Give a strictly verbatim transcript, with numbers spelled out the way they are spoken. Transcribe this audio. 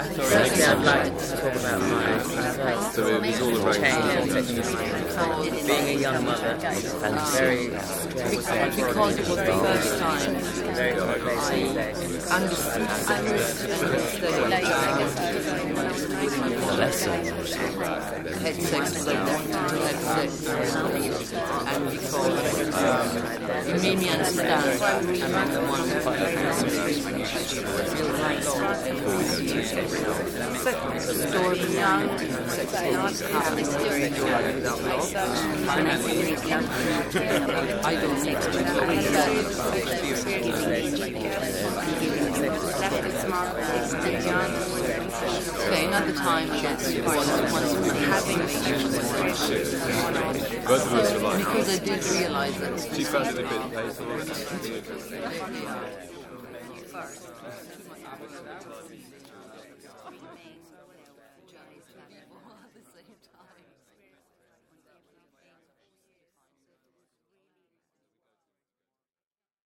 Firstly, I'd like to talk about my So it was all around change. Being a young mother, and very Because, because it was the first time very complicated day. I understood, understood had sex with them, had sex, and because it made me understand I'm the one who story of young, sex happening without love, I don't need to playing at the time against was having both of us were like, because I did realize that she felt a bit painful.